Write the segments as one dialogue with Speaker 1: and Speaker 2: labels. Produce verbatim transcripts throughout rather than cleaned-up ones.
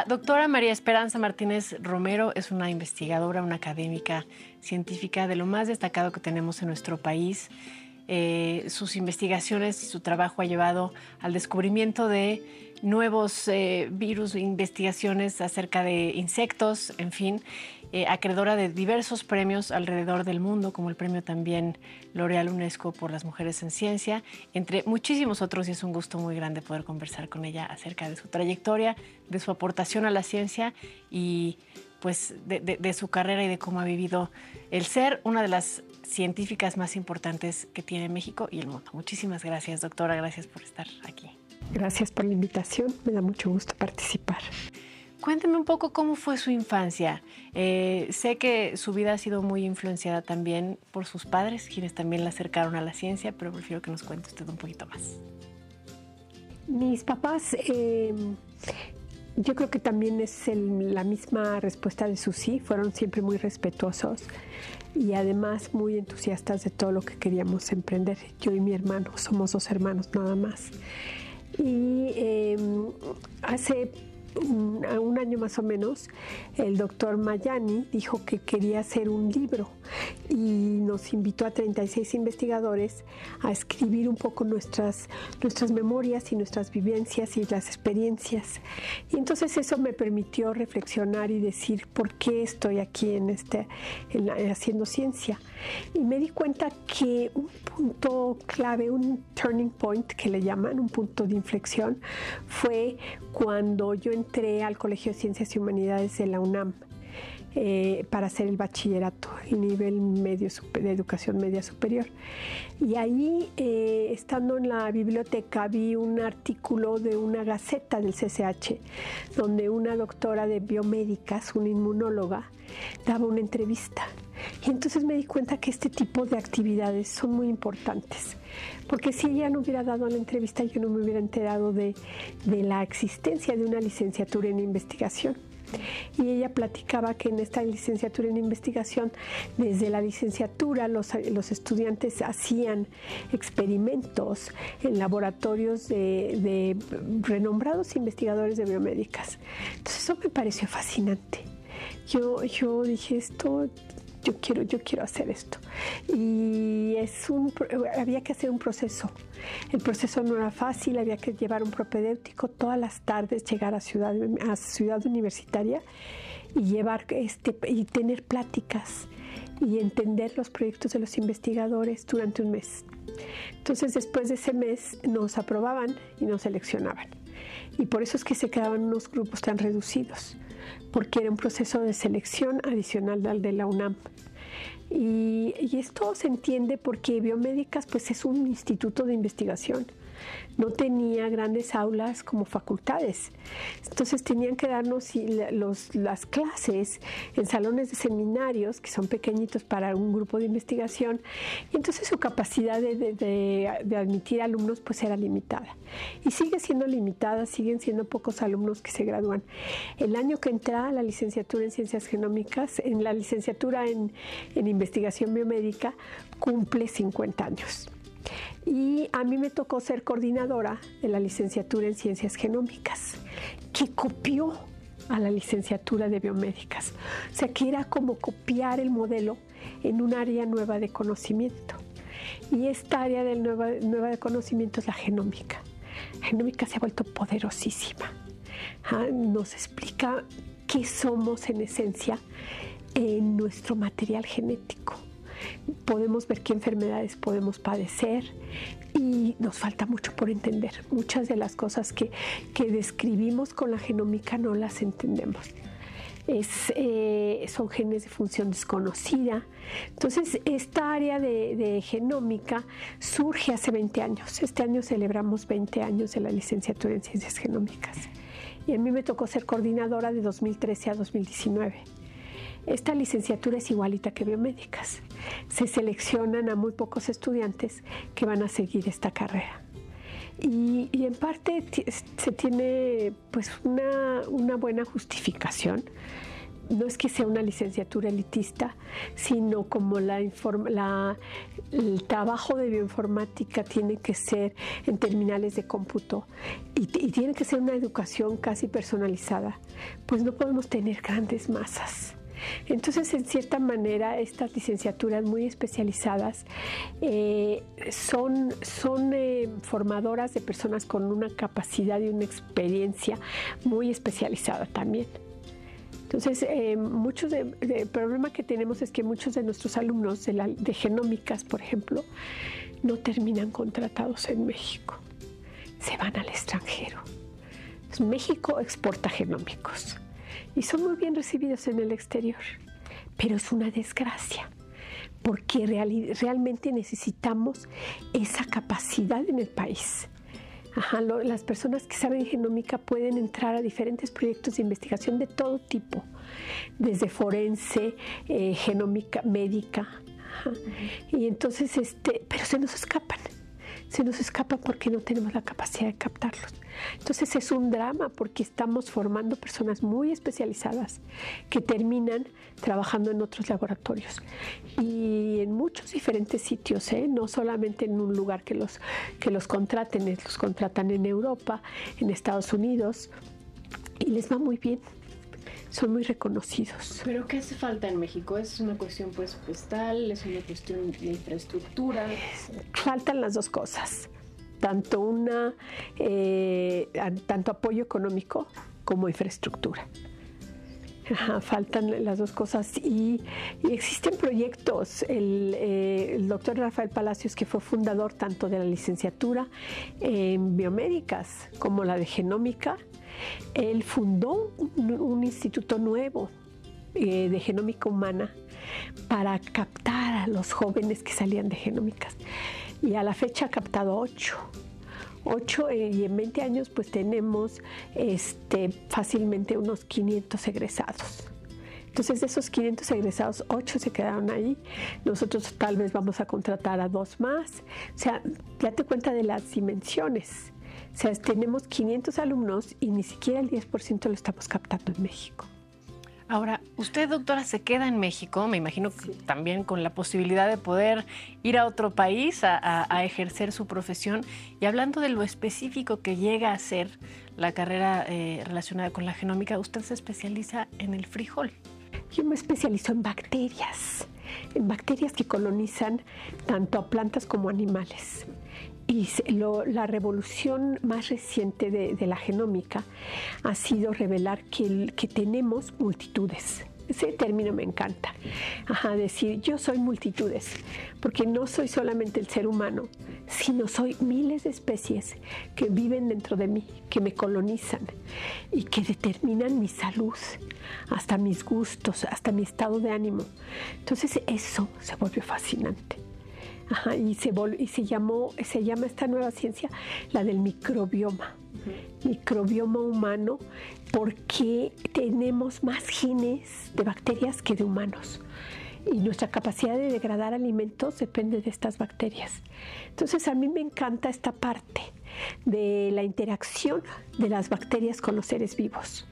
Speaker 1: La doctora María Esperanza Martínez Romero es una investigadora, una académica científica de lo más destacado que tenemos en nuestro país. Eh, sus investigaciones y su trabajo ha llevado al descubrimiento de nuevos eh, virus, investigaciones acerca de insectos, en fin, eh, acreedora de diversos premios alrededor del mundo, como el premio también L'Oréal UNESCO por las mujeres en ciencia, entre muchísimos otros, y es un gusto muy grande poder conversar con ella acerca de su trayectoria, de su aportación a la ciencia y pues de, de, de su carrera y de cómo ha vivido el ser una de las científicas más importantes que tiene México y el mundo. Muchísimas gracias, doctora, gracias por estar aquí.
Speaker 2: Gracias por la invitación, me da mucho gusto participar.
Speaker 1: Cuénteme un poco cómo fue su infancia. Eh, sé que su vida ha sido muy influenciada también por sus padres, quienes también la acercaron a la ciencia, pero prefiero que nos cuente usted un poquito más.
Speaker 2: Mis papás, eh, yo creo que también es el, la misma respuesta de Susi, fueron siempre muy respetuosos y además muy entusiastas de todo lo que queríamos emprender. Yo y mi hermano, somos dos hermanos nada más. Y eh, hace un, un año más o menos, el doctor Mayani dijo que quería hacer un libro y nos invitó a treinta y seis investigadores a escribir un poco nuestras, nuestras memorias y nuestras vivencias y las experiencias. Y entonces eso me permitió reflexionar y decir por qué estoy aquí en este, en la, haciendo ciencia. Y me di cuenta que un punto clave, un turning point que le llaman, un punto de inflexión, fue cuando yo entré al Colegio de Ciencias y Humanidades de la UNAM eh, para hacer el bachillerato, el nivel medio de educación media superior. Y ahí, eh, estando en la biblioteca, vi un artículo de una gaceta del C C H, donde una doctora de biomédicas, una inmunóloga, daba una entrevista. Y entonces me di cuenta que este tipo de actividades son muy importantes, porque si ella no hubiera dado la entrevista, yo no me hubiera enterado de, de la existencia de una licenciatura en investigación. Y ella platicaba que en esta licenciatura en investigación, desde la licenciatura, los, los estudiantes hacían experimentos en laboratorios de, de renombrados investigadores de biomédicas. Entonces eso me pareció fascinante. Yo, yo dije, esto... Yo quiero, yo quiero hacer esto. Y es un, había que hacer un proceso. El proceso no era fácil, había que llevar un propedéutico todas las tardes, llegar a Ciudad, a Ciudad Universitaria y, llevar este, y tener pláticas y entender los proyectos de los investigadores durante un mes. Entonces, después de ese mes nos aprobaban y nos seleccionaban. Y por eso es que se quedaban unos grupos tan reducidos, porque era un proceso de selección adicional al de la UNAM. Y, y esto se entiende porque Biomédicas pues, es un instituto de investigación. No tenía grandes aulas como facultades. Entonces tenían que darnos los, las clases en salones de seminarios, que son pequeñitos para un grupo de investigación, y entonces su capacidad de, de, de, de admitir alumnos pues era limitada. Y sigue siendo limitada, siguen siendo pocos alumnos que se gradúan. El año que entra a la licenciatura en Ciencias Genómicas, en la licenciatura en, en Investigación Biomédica, cumple cincuenta años. Y a mí me tocó ser coordinadora de la licenciatura en Ciencias Genómicas, que copió a la licenciatura de Biomédicas. O sea, que era como copiar el modelo en un área nueva de conocimiento. Y esta área del nueva, nueva de conocimiento es la genómica. La genómica se ha vuelto poderosísima. ¿Ah? Nos explica qué somos en esencia en nuestro material genético. Podemos ver qué enfermedades podemos padecer y nos falta mucho por entender. Muchas de las cosas que, que describimos con la genómica no las entendemos. Es, eh, son genes de función desconocida. Entonces, esta área de, de genómica surge hace veinte años. Este año celebramos veinte años de la licenciatura en Ciencias Genómicas. Y a mí me tocó ser coordinadora de dos mil trece a dos mil diecinueve. Esta licenciatura es igualita que Biomédicas. Se seleccionan a muy pocos estudiantes que van a seguir esta carrera. Y, y en parte se tiene pues una, una buena justificación, no es que sea una licenciatura elitista, sino como la, inform, la el trabajo de bioinformática tiene que ser en terminales de cómputo y, y tiene que ser una educación casi personalizada, pues no podemos tener grandes masas. Entonces, en cierta manera, estas licenciaturas muy especializadas eh, son, son eh, formadoras de personas con una capacidad y una experiencia muy especializada también. Entonces, eh, muchos de, de, el problema que tenemos es que muchos de nuestros alumnos de, la, de genómicas, por ejemplo, no terminan contratados en México, se van al extranjero. Entonces, México exporta genómicos y son muy bien recibidos en el exterior, pero es una desgracia porque real, realmente necesitamos esa capacidad en el país. Ajá, lo, las personas que saben genómica pueden entrar a diferentes proyectos de investigación de todo tipo, desde forense, eh, genómica, médica, ajá. Y entonces, este, pero se nos escapan. Se nos escapa porque no tenemos la capacidad de captarlos. Entonces es un drama porque estamos formando personas muy especializadas que terminan trabajando en otros laboratorios y en muchos diferentes sitios, ¿eh? No solamente en un lugar que los, que los contraten, los contratan en Europa, en Estados Unidos y les va muy bien. Son muy reconocidos.
Speaker 1: ¿Pero qué hace falta en México? ¿Es una cuestión presupuestal? ¿Es una cuestión de infraestructura?
Speaker 2: Faltan las dos cosas. Tanto, una, eh, tanto apoyo económico como infraestructura. Ajá, faltan las dos cosas y, y existen proyectos. El, eh, el doctor Rafael Palacios, que fue fundador tanto de la licenciatura en biomédicas como la de genómica, él fundó un, un instituto nuevo eh, de genómica humana para captar a los jóvenes que salían de genómicas. Y a la fecha ha captado ocho. Ocho eh, y en veinte años pues tenemos este, fácilmente unos quinientos egresados. Entonces de esos quinientos egresados, ocho se quedaron ahí. Nosotros tal vez vamos a contratar a dos más. O sea, date cuenta de las dimensiones. O sea, tenemos quinientos alumnos y ni siquiera el diez por ciento lo estamos captando en México.
Speaker 1: Ahora, usted, doctora, se queda en México, me imagino que sí, también con la posibilidad de poder ir a otro país a, a, a ejercer su profesión. Y hablando de lo específico que llega a ser la carrera eh, relacionada con la genómica, usted se especializa en el frijol.
Speaker 2: Yo me especializo en bacterias, en bacterias que colonizan tanto a plantas como animales. Y lo, la revolución más reciente de, de la genómica ha sido revelar que, que tenemos multitudes. Ese término me encanta. Ajá, decir, yo soy multitudes, porque no soy solamente el ser humano, sino soy miles de especies que viven dentro de mí, que me colonizan y que determinan mi salud, hasta mis gustos, hasta mi estado de ánimo. Entonces eso se volvió fascinante. Ajá, y se, vol y se, llamó, se llama esta nueva ciencia la del microbioma. Uh-huh. Microbioma humano, porque tenemos más genes de bacterias que de humanos. Y nuestra capacidad de degradar alimentos depende de estas bacterias. Entonces a mí me encanta esta parte de la interacción de las bacterias con los seres vivos.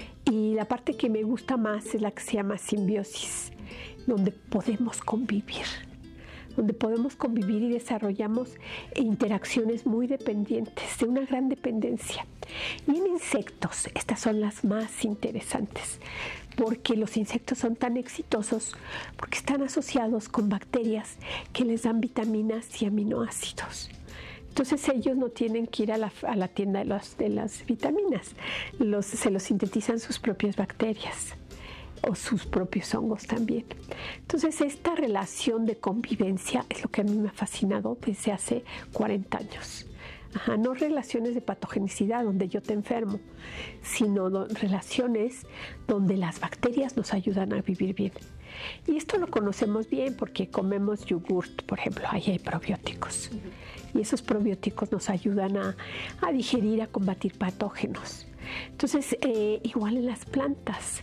Speaker 2: Y la parte que me gusta más es la que se llama simbiosis, donde podemos convivir. donde podemos convivir y desarrollamos interacciones muy dependientes, de una gran dependencia. Y en insectos, estas son las más interesantes, porque los insectos son tan exitosos porque están asociados con bacterias que les dan vitaminas y aminoácidos. Entonces ellos no tienen que ir a la, a la tienda de, los, de las vitaminas, los, se los sintetizan sus propias bacterias o sus propios hongos también. Entonces esta relación de convivencia es lo que a mí me ha fascinado desde hace cuarenta años. Ajá, no relaciones de patogenicidad donde yo te enfermo, sino do, relaciones donde las bacterias nos ayudan a vivir bien. Y esto lo conocemos bien porque comemos yogurt, por ejemplo, ahí hay probióticos. Uh-huh. Y esos probióticos nos ayudan a, a digerir, a combatir patógenos. Entonces, eh, igual en las plantas.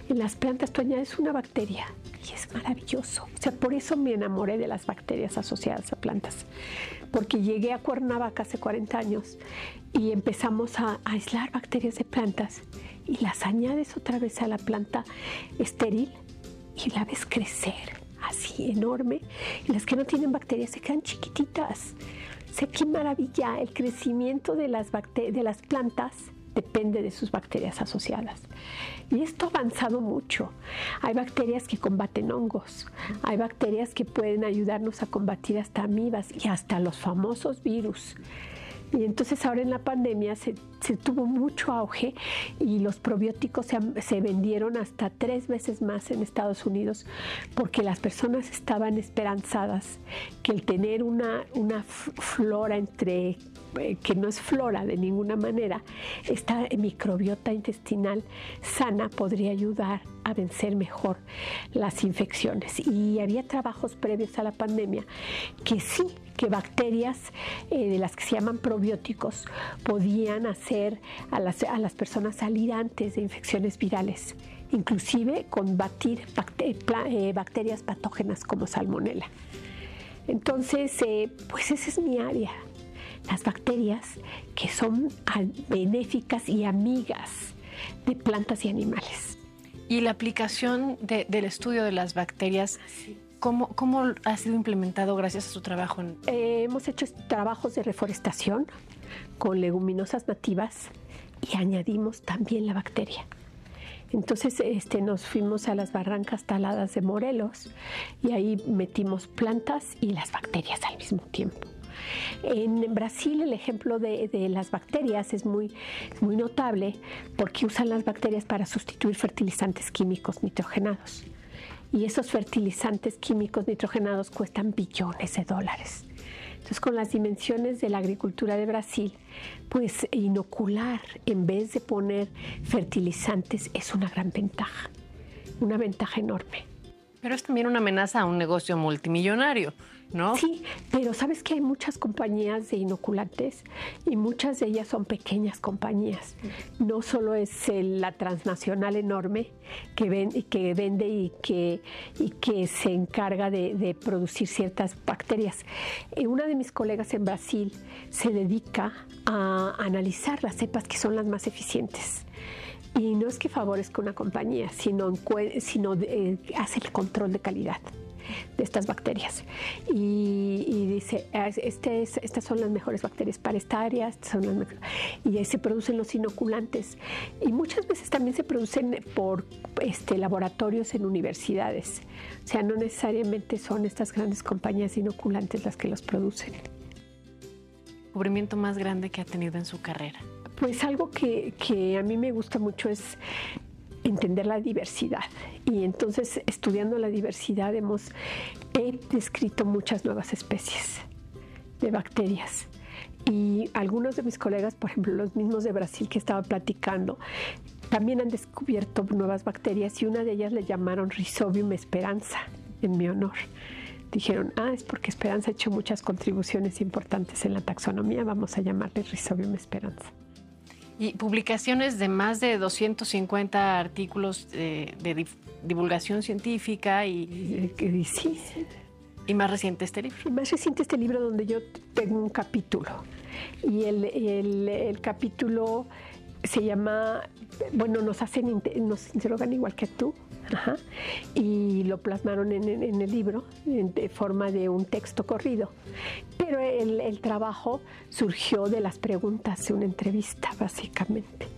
Speaker 2: En las plantas tú añades una bacteria y es maravilloso. O sea, por eso me enamoré de las bacterias asociadas a plantas. Porque llegué a Cuernavaca hace cuarenta años y empezamos a, a aislar bacterias de plantas y las añades otra vez a la planta estéril y la ves crecer así enorme. Y las que no tienen bacterias se quedan chiquititas. O sea, qué maravilla. El crecimiento de las, bacter- de las plantas depende de sus bacterias asociadas. Y esto ha avanzado mucho. Hay bacterias que combaten hongos, hay bacterias que pueden ayudarnos a combatir hasta amibas y hasta los famosos virus. Y entonces ahora en la pandemia se, se tuvo mucho auge y los probióticos se, se vendieron hasta tres veces más en Estados Unidos porque las personas estaban esperanzadas que el tener una, una flora entre, eh, que no es flora de ninguna manera, esta microbiota intestinal sana podría ayudar a vencer mejor las infecciones. Y había trabajos previos a la pandemia que sí, que bacterias eh, de las que se llaman probióticos podían hacer a las, a las personas salir antes de infecciones virales, inclusive combatir bacter, eh, bacterias patógenas como salmonela. Entonces, eh, pues esa es mi área, las bacterias que son benéficas y amigas de plantas y animales.
Speaker 1: Y la aplicación de, del estudio de las bacterias, ¿Cómo, ¿Cómo ha sido implementado gracias a su trabajo?
Speaker 2: Eh, hemos hecho trabajos de reforestación con leguminosas nativas y añadimos también la bacteria. Entonces este, nos fuimos a las barrancas taladas de Morelos y ahí metimos plantas y las bacterias al mismo tiempo. En Brasil el ejemplo de, de las bacterias es muy, muy notable porque usan las bacterias para sustituir fertilizantes químicos nitrogenados. Y esos fertilizantes químicos nitrogenados cuestan billones de dólares. Entonces, con las dimensiones de la agricultura de Brasil, pues inocular en vez de poner fertilizantes es una gran ventaja, una ventaja enorme.
Speaker 1: Pero es también una amenaza a un negocio multimillonario, ¿no?
Speaker 2: Sí, pero sabes que hay muchas compañías de inoculantes y muchas de ellas son pequeñas compañías. No solo es el, la transnacional enorme que, ven, que vende y que, y que se encarga de, de producir ciertas bacterias. Eh, una de mis colegas en Brasil se dedica a analizar las cepas que son las más eficientes. Y no es que favorezca una compañía, sino, sino eh, hace el control de calidad de estas bacterias. Y, y dice, este es, estas son las mejores bacterias para esta área, estas son las mejores. Y ahí se producen los inoculantes. Y muchas veces también se producen por este, laboratorios en universidades. O sea, no necesariamente son estas grandes compañías de inoculantes las que los producen.
Speaker 1: ¿El descubrimiento más grande que ha tenido en su carrera?
Speaker 2: Pues algo que, que a mí me gusta mucho es entender la diversidad. Y entonces, estudiando la diversidad, hemos he descrito muchas nuevas especies de bacterias. Y algunos de mis colegas, por ejemplo, los mismos de Brasil que estaba platicando, también han descubierto nuevas bacterias y una de ellas le llamaron Rhizobium esperanza, en mi honor. Dijeron, ah, es porque Esperanza ha hecho muchas contribuciones importantes en la taxonomía, vamos a llamarle Rhizobium esperanza.
Speaker 1: Y publicaciones de más de doscientos cincuenta artículos de, de divulgación científica y,
Speaker 2: y, y, sí.
Speaker 1: y más reciente este libro.
Speaker 2: Y más reciente este libro donde yo tengo un capítulo. Y el, el, el capítulo se llama, bueno, nos hacen, nos interrogan igual que tú. Ajá. Y lo plasmaron en, en, en el libro en, de forma de un texto corrido. Pero el, el trabajo surgió de las preguntas de una entrevista, básicamente.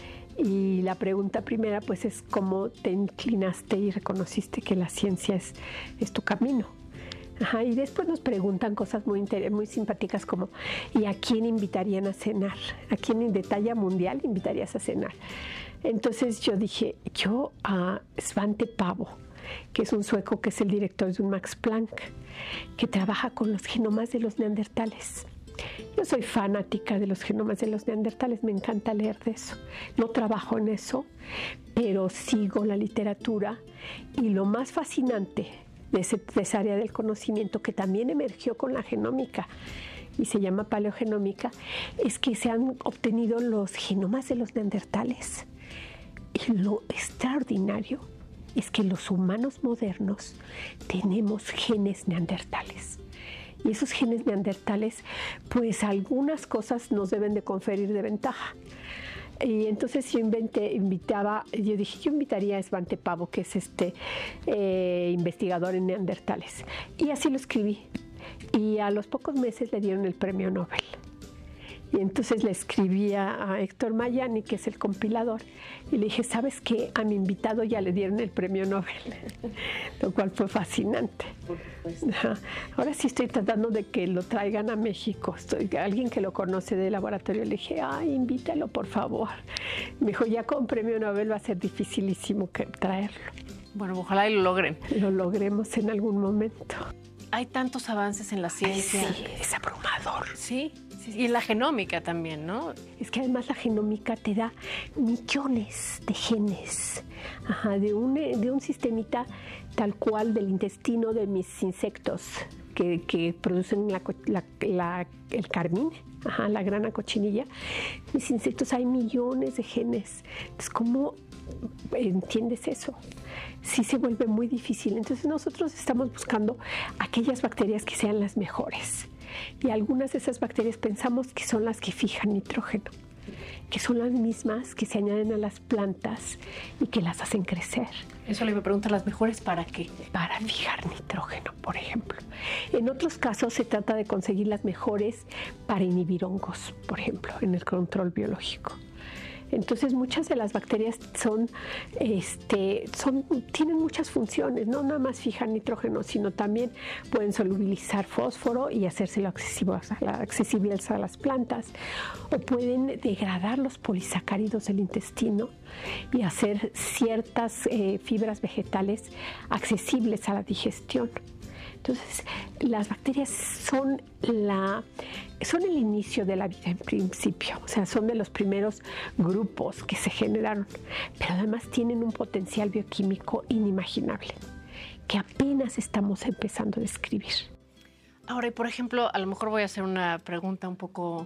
Speaker 2: Y la pregunta primera, pues, es cómo te inclinaste y reconociste que la ciencia es, es tu camino. Ajá. Y después nos preguntan cosas muy, muy simpáticas como, ¿y a quién invitarían a cenar? ¿A quién de talla mundial invitarías a cenar? Entonces yo dije, yo a Svante Pavo, que es un sueco que es el director de un Max Planck, que trabaja con los genomas de los neandertales. Yo soy fanática de los genomas de los neandertales, me encanta leer de eso. No trabajo en eso, pero sigo la literatura y lo más fascinante de, ese, de esa área del conocimiento que también emergió con la genómica y se llama paleogenómica, es que se han obtenido los genomas de los neandertales. Y lo extraordinario es que los humanos modernos tenemos genes neandertales. Y esos genes neandertales, pues algunas cosas nos deben de conferir de ventaja. Y entonces yo inventé, invitaba, yo dije, yo invitaría a Svante Pääbo, que es este eh, investigador en neandertales. Y así lo escribí. Y a los pocos meses le dieron el premio Nobel. Y entonces le escribí a Héctor Mayani, que es el compilador, y le dije, ¿sabes qué? A mi invitado ya le dieron el premio Nobel, lo cual fue fascinante.
Speaker 1: Por supuesto.
Speaker 2: Ahora sí estoy tratando de que lo traigan a México. Estoy, alguien que lo conoce del laboratorio, le dije, ay, invítalo, por favor. Me dijo, ya con premio Nobel va a ser dificilísimo que traerlo.
Speaker 1: Bueno, ojalá y lo logren.
Speaker 2: Lo logremos en algún momento.
Speaker 1: Hay tantos avances en la ciencia.
Speaker 2: Sí, es abrumador.
Speaker 1: Sí. Y en la genómica también, ¿no?
Speaker 2: Es que además la genómica te da millones de genes, ajá, de, un, de un sistemita tal cual del intestino de mis insectos que, que producen la, la, la, el carmín, ajá, la grana cochinilla. Mis insectos hay millones de genes. Entonces, ¿cómo entiendes eso? Sí se vuelve muy difícil. Entonces nosotros estamos buscando aquellas bacterias que sean las mejores. Y algunas de esas bacterias pensamos que son las que fijan nitrógeno, que son las mismas que se añaden a las plantas y que las hacen crecer.
Speaker 1: Eso le iba a preguntar, ¿las mejores para qué?
Speaker 2: Para fijar nitrógeno, por ejemplo. En otros casos se trata de conseguir las mejores para inhibir hongos, por ejemplo, en el control biológico. Entonces muchas de las bacterias son, este, son, tienen muchas funciones, no nada más fijan nitrógeno, sino también pueden solubilizar fósforo y hacérselo accesible a, accesible a las plantas, o pueden degradar los polisacáridos del intestino y hacer ciertas eh, fibras vegetales accesibles a la digestión. Entonces, las bacterias son, la, son el inicio de la vida en principio, o sea, son de los primeros grupos que se generaron, pero además tienen un potencial bioquímico inimaginable, que apenas estamos empezando a describir.
Speaker 1: Ahora, y por ejemplo, a lo mejor voy a hacer una pregunta un poco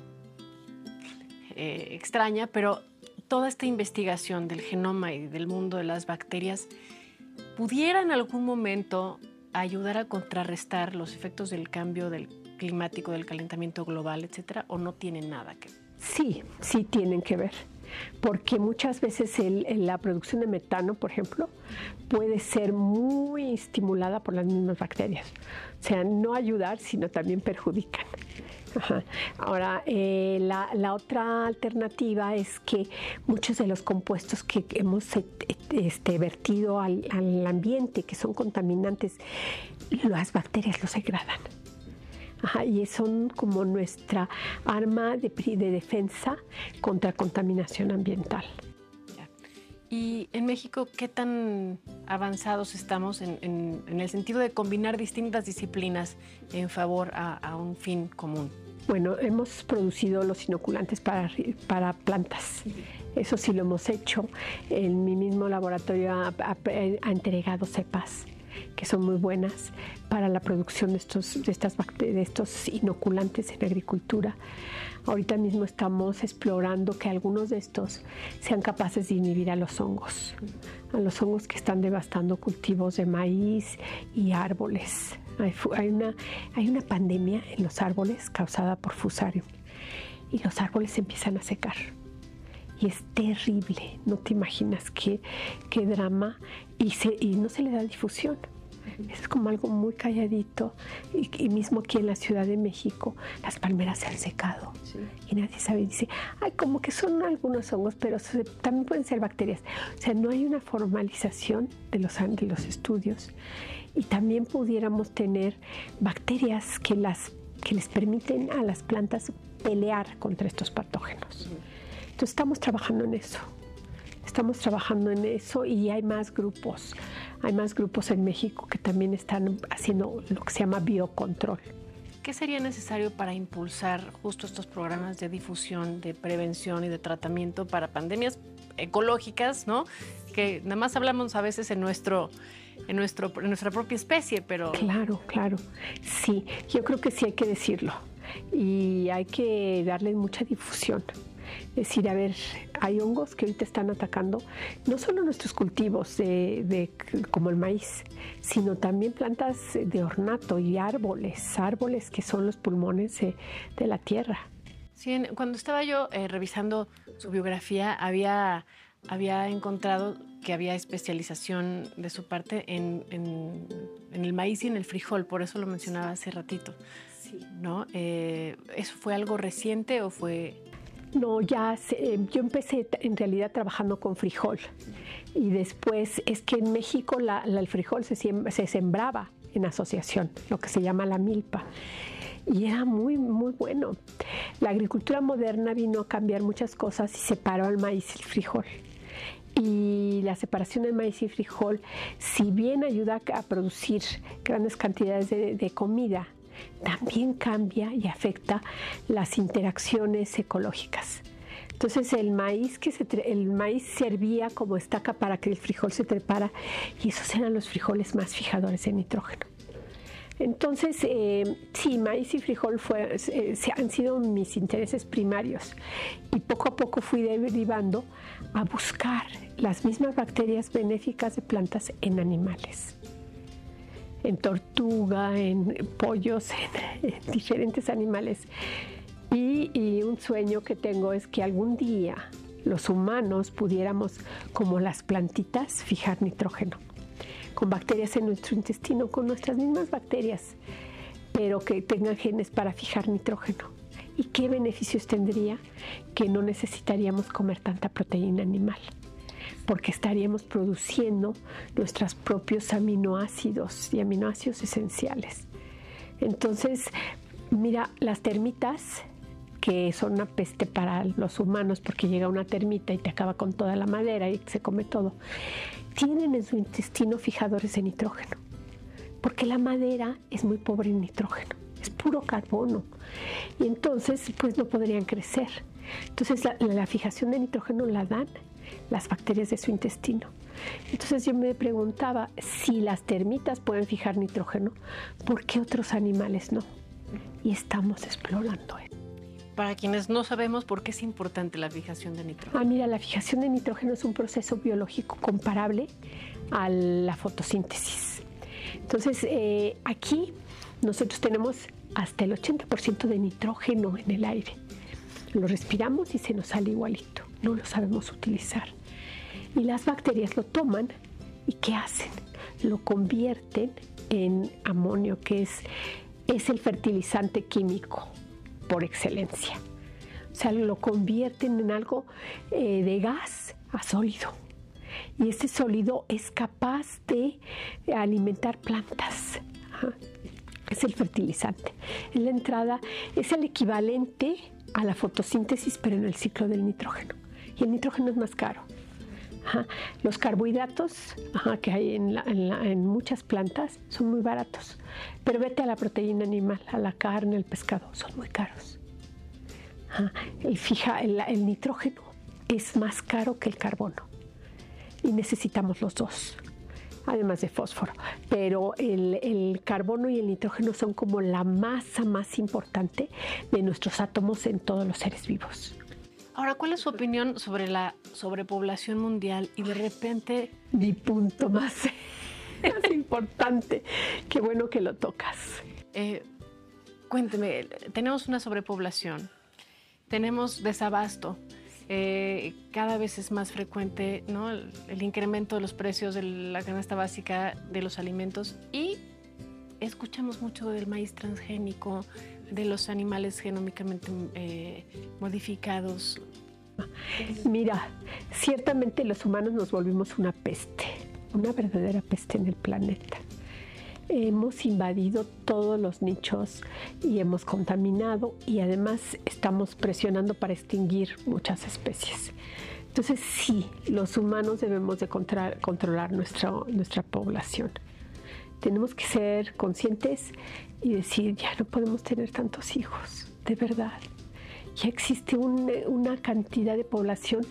Speaker 1: eh, extraña, pero toda esta investigación del genoma y del mundo de las bacterias, ¿pudiera en algún momento ayudar a contrarrestar los efectos del cambio del climático, del calentamiento global, etcétera, o no tienen nada que ver?
Speaker 2: Sí, sí tienen que ver, porque muchas veces el, la producción de metano, por ejemplo, puede ser muy estimulada por las mismas bacterias. O sea, no ayudar, sino también perjudican. Ajá. Ahora, eh, la, la otra alternativa es que muchos de los compuestos que hemos este, vertido al, al ambiente, que son contaminantes, las bacterias los degradan. Ajá, y son como nuestra arma de, de defensa contra contaminación ambiental.
Speaker 1: Y en México, ¿qué tan avanzados estamos en, en, en el sentido de combinar distintas disciplinas en favor a, a un fin común?
Speaker 2: Bueno, hemos producido los inoculantes para, para plantas. Eso sí lo hemos hecho. En mi mismo laboratorio ha, ha, ha entregado cepas que son muy buenas para la producción de estos, de, estas de estos inoculantes en agricultura. Ahorita mismo estamos explorando que algunos de estos sean capaces de inhibir a los hongos, a los hongos que están devastando cultivos de maíz y árboles. Hay, hay, una, hay una pandemia en los árboles causada por Fusarium y los árboles se empiezan a secar. Y es terrible, no te imaginas qué, qué drama, y, se, y no se le da difusión. Es como algo muy calladito, y, y mismo aquí en la Ciudad de México las palmeras se han secado, sí, y nadie sabe, dice, ay, como que son algunos hongos, pero se, también pueden ser bacterias. O sea, no hay una formalización de los, de los estudios, y también pudiéramos tener bacterias que, las, que les permiten a las plantas pelear contra estos patógenos. Uh-huh. Entonces estamos trabajando en eso, estamos trabajando en eso y hay más grupos, hay más grupos en México que también están haciendo lo que se llama biocontrol.
Speaker 1: ¿Qué sería necesario para impulsar justo estos programas de difusión, de prevención y de tratamiento para pandemias ecológicas, ¿no? Que nada más hablamos a veces en nuestro, en nuestro, en nuestra propia especie, pero...
Speaker 2: Claro, claro, sí, yo creo que sí hay que decirlo y hay que darle mucha difusión. Decir, a ver, hay hongos que ahorita están atacando no solo nuestros cultivos de, de, como el maíz, sino también plantas de ornato y árboles, árboles que son los pulmones de, de la tierra.
Speaker 1: Sí, en, cuando estaba yo eh, revisando su biografía, había, había encontrado que había especialización de su parte en, en, en el maíz y en el frijol, por eso lo mencionaba hace ratito. Sí. ¿No? Eh, ¿Eso fue algo reciente o fue...?
Speaker 2: No, ya eh, yo empecé en realidad trabajando con frijol y después es que en México la, la, el frijol se, siembra, se sembraba en asociación, lo que se llama la milpa, y era muy, muy bueno. La agricultura moderna vino a cambiar muchas cosas y separó el maíz y el frijol. Y la separación del maíz y frijol, si bien ayuda a producir grandes cantidades de, de comida, también cambia y afecta las interacciones ecológicas. Entonces el maíz, que se, el maíz servía como estaca para que el frijol se trepara y esos eran los frijoles más fijadores de nitrógeno. Entonces, eh, sí, maíz y frijol fue, eh, han sido mis intereses primarios y poco a poco fui derivando a buscar las mismas bacterias benéficas de plantas en animales. En tortuga, en pollos, en, en diferentes animales. Y, y un sueño que tengo es que algún día los humanos pudiéramos, como las plantitas, fijar nitrógeno con bacterias en nuestro intestino, con nuestras mismas bacterias, pero que tengan genes para fijar nitrógeno. ¿Y qué beneficios tendría? Que no necesitaríamos comer tanta proteína animal, porque estaríamos produciendo nuestros propios aminoácidos y aminoácidos esenciales. Entonces, mira, las termitas, que son una peste para los humanos porque llega una termita y te acaba con toda la madera y se come todo, tienen en su intestino fijadores de nitrógeno, porque la madera es muy pobre en nitrógeno, es puro carbono, y entonces pues no podrían crecer. Entonces la, la fijación de nitrógeno la dan las bacterias de su intestino. Entonces yo me preguntaba, si las termitas pueden fijar nitrógeno, ¿por qué otros animales no? Y estamos explorando eso.
Speaker 1: Para quienes no sabemos, ¿por qué es importante la fijación de nitrógeno?
Speaker 2: Ah, mira, la fijación de nitrógeno es un proceso biológico comparable a la fotosíntesis. Entonces, eh, aquí nosotros tenemos hasta el ochenta por ciento de nitrógeno en el aire. Lo respiramos y se nos sale igualito. No lo sabemos utilizar. Y las bacterias lo toman y ¿qué hacen? Lo convierten en amonio, que es, es el fertilizante químico por excelencia. O sea, lo convierten en algo eh, de gas a sólido. Y ese sólido es capaz de alimentar plantas. Ajá. Es el fertilizante. En la entrada es el equivalente a la fotosíntesis, pero en el ciclo del nitrógeno. Y el nitrógeno es más caro. Ajá. Los carbohidratos ajá, que hay en, la, en, la, en muchas plantas son muy baratos, pero vete a la proteína animal, a la carne, al pescado, son muy caros. Ajá. El, fija, el, el nitrógeno es más caro que el carbono y necesitamos los dos, además de fósforo, pero el, el carbono y el nitrógeno son como la masa más importante de nuestros átomos en todos los seres vivos.
Speaker 1: Ahora, ¿cuál es su opinión sobre la sobrepoblación mundial y de repente...
Speaker 2: Mi punto más, más importante. Qué bueno que lo tocas.
Speaker 1: Eh, cuénteme, tenemos una sobrepoblación, tenemos desabasto, eh, cada vez es más frecuente, ¿no? el, el incremento de los precios de la canasta básica de los alimentos y escuchamos mucho del maíz transgénico, de los animales genómicamente eh, modificados.
Speaker 2: Mira, ciertamente los humanos nos volvimos una peste, una verdadera peste en el planeta. Hemos invadido todos los nichos y hemos contaminado y además estamos presionando para extinguir muchas especies. Entonces sí, los humanos debemos de contra- controlar nuestra, nuestra población. Tenemos que ser conscientes y decir, ya no podemos tener tantos hijos, de verdad. Ya existe un, una cantidad de población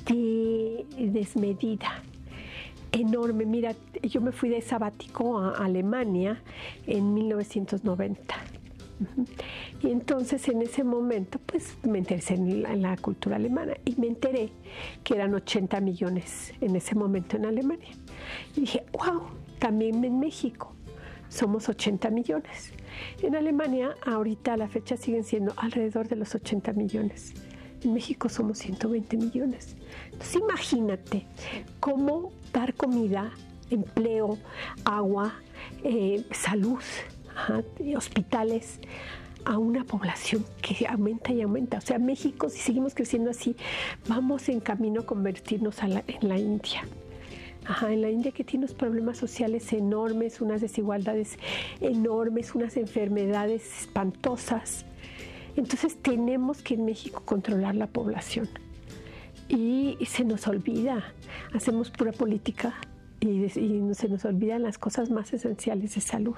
Speaker 2: de, desmedida, enorme. Mira, yo me fui de sabático a Alemania en mil novecientos noventa Uh-huh. Y entonces en ese momento pues me interesé en la, en la cultura alemana y me enteré que eran ochenta millones en ese momento en Alemania. Y dije, wow, también en México somos ochenta millones. En Alemania ahorita a la fecha siguen siendo alrededor de los ochenta millones. En México somos ciento veinte millones. Entonces imagínate cómo dar comida, empleo, agua, eh, salud, ajá, hospitales a una población que aumenta y aumenta. O sea, México, si seguimos creciendo así, vamos en camino a convertirnos a la, en la India. Ajá, en la India, que tiene unos problemas sociales enormes, unas desigualdades enormes, unas enfermedades espantosas. Entonces tenemos que en México controlar la población. Y, y se nos olvida, hacemos pura política y, y se nos olvidan las cosas más esenciales de salud.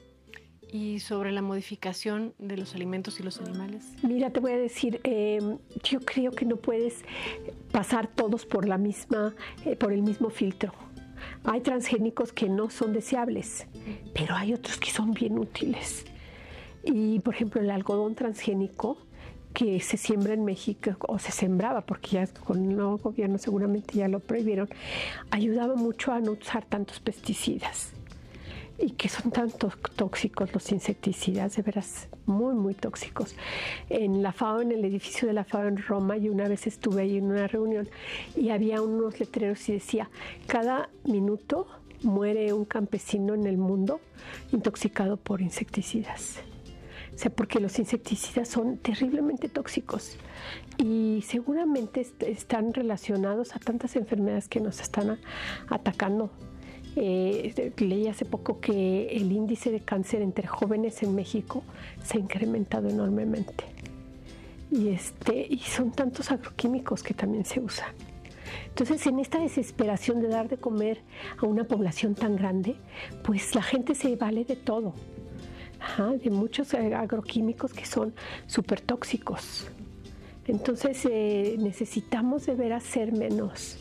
Speaker 1: ¿Y sobre la modificación de los alimentos y los animales?
Speaker 2: Mira, te voy a decir, eh, yo creo que no puedes pasar todos por la misma, eh, por el mismo filtro. Hay transgénicos que no son deseables, pero hay otros que son bien útiles. Y, por ejemplo, el algodón transgénico que se siembra en México, o se sembraba, porque ya con el nuevo gobierno seguramente ya lo prohibieron, ayudaba mucho a no usar tantos pesticidas. Y que son tan tóxicos los insecticidas, de veras, muy, muy tóxicos. En la FAO, en el edificio de la FAO en Roma, y una vez estuve ahí en una reunión y había unos letreros y decía, cada minuto muere un campesino en el mundo intoxicado por insecticidas. O sea, porque los insecticidas son terriblemente tóxicos y seguramente est- están relacionados a tantas enfermedades que nos están a- atacando. Eh, leí hace poco que el índice de cáncer entre jóvenes en México se ha incrementado enormemente. Y, este, y son tantos agroquímicos que también se usan. Entonces, en esta desesperación de dar de comer a una población tan grande, pues la gente se vale de todo. Ajá, de muchos agroquímicos que son súper tóxicos. Entonces, eh, necesitamos de veras ser menos.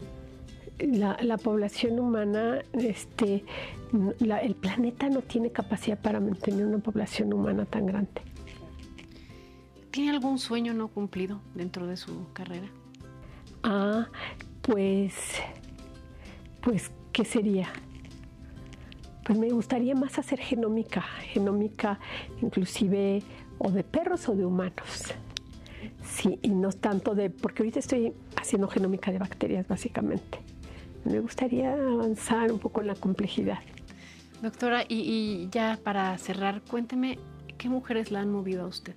Speaker 2: La, la población humana, este, la, el planeta no tiene capacidad para mantener una población humana tan grande.
Speaker 1: ¿Tiene algún sueño no cumplido dentro de su carrera?
Speaker 2: Ah, pues, pues, ¿qué sería? Pues me gustaría más hacer genómica, genómica inclusive o de perros o de humanos. Sí, y no tanto de, porque ahorita estoy haciendo genómica de bacterias básicamente. Me gustaría avanzar un poco en la complejidad.
Speaker 1: Doctora, y, y ya para cerrar, cuénteme, ¿qué mujeres la han movido a usted?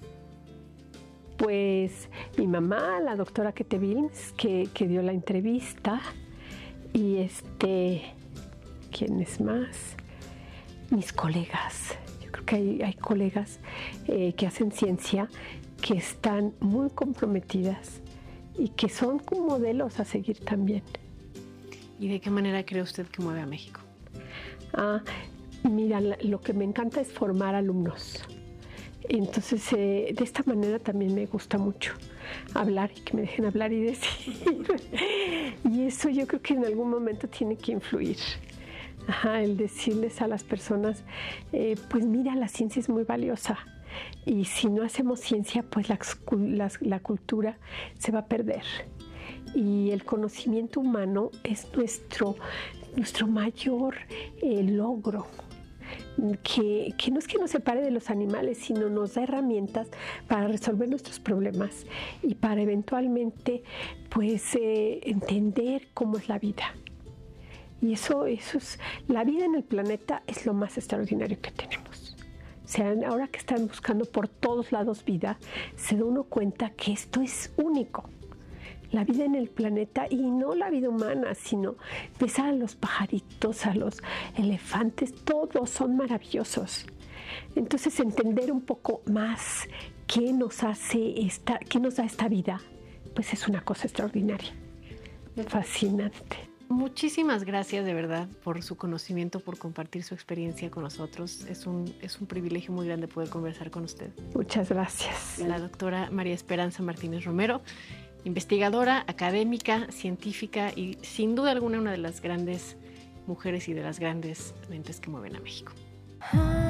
Speaker 2: Pues mi mamá, la doctora Käthe Wilms, que, que dio la entrevista, y este, ¿quién es más? Mis colegas. Yo creo que hay, hay colegas eh, que hacen ciencia que están muy comprometidas y que son como modelos a seguir también.
Speaker 1: ¿Y de qué manera cree usted que mueve a México?
Speaker 2: Ah, mira, lo que me encanta es formar alumnos. Entonces, eh, de esta manera también me gusta mucho hablar y que me dejen hablar y decir. Y eso yo creo que en algún momento tiene que influir. Ajá, el decirles a las personas, eh, pues mira, la ciencia es muy valiosa. Y si no hacemos ciencia, pues la, la, la cultura se va a perder. Y el conocimiento humano es nuestro, nuestro mayor eh, logro, que, que no es que nos separe de los animales, sino nos da herramientas para resolver nuestros problemas y para eventualmente pues, eh, entender cómo es la vida. Y eso, eso es, la vida en el planeta es lo más extraordinario que tenemos. O sea, ahora que están buscando por todos lados vida, se da uno cuenta que esto es único. La vida en el planeta, y no la vida humana, sino pensar a los pajaritos, a los elefantes, todos son maravillosos. Entonces, entender un poco más qué nos hace esta, qué nos da esta vida, pues es una cosa extraordinaria, fascinante.
Speaker 1: Muchísimas gracias de verdad por su conocimiento, por compartir su experiencia con nosotros. Es un, es un privilegio muy grande poder conversar con usted.
Speaker 2: Muchas gracias.
Speaker 1: La doctora María Esperanza Martínez Romero, investigadora, académica, científica y sin duda alguna una de las grandes mujeres y de las grandes mentes que mueven a México.